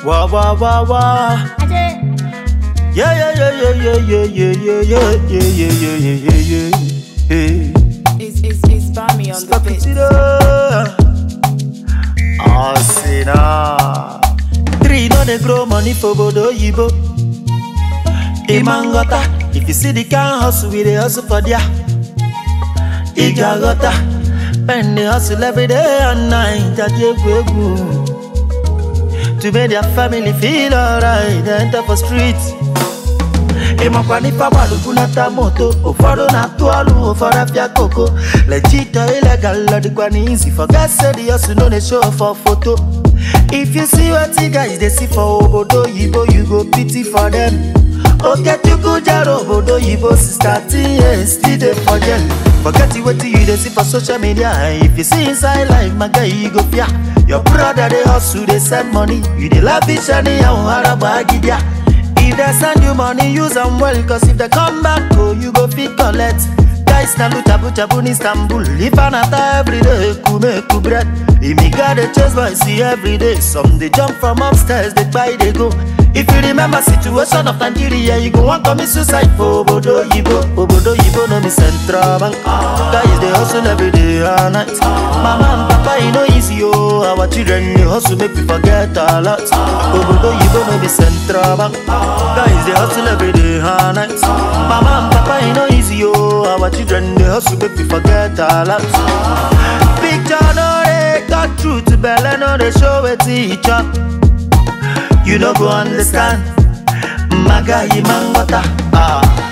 Wah wah wah wah. Yeah yeah yeah yeah yeah yeah yeah yeah yeah yeah yeah yeah yeah yeah. It's Bami on the beat. Asina. Three no dey grow money for bodo yibo. Imangota. If you see the can hustle, we dey hustle for dia. Igagota. Men dey hustle every day and night. To make their family feel alright, they enter for streets. Imakwanipa walukunata moto, oforo na tualu, ofora fia koko. Legit or illegal, odikwani easy. Forget say the hustle no dey show for photo. If you see what the guys they see for obodo yibo, you go pity for them. Okay, you go jaro obodo yibo, sister T, still dey for jail. Forget what you dey see for social media. If you see inside life, my guy, you go fear. Your brother they hustle, they send money. You they lavish and they are. If they send you money, use them well. Cause if they come back, oh, you go fit collect. Guys na lutabu chabu in Istanbul. If anata every day, kume bread. Imiga they chase boys see every day. Some they jump from upstairs, they buy they go. If you remember situation of Nigeria, you go want commit suicide for Obodo Yibo. Obodo Yibo no be central bank. Guys they hustle every day and night. Mama and papa you know easy oh. Our children they hustle make we forget a lot. Obodo Yibo no be central bank. Guys they hustle every day and night. Mama and papa you know easy oh. Our children they hustle make we forget a lot. Picture no they got truth to belle no they show it to each other. You no go understand. Maga Imangota.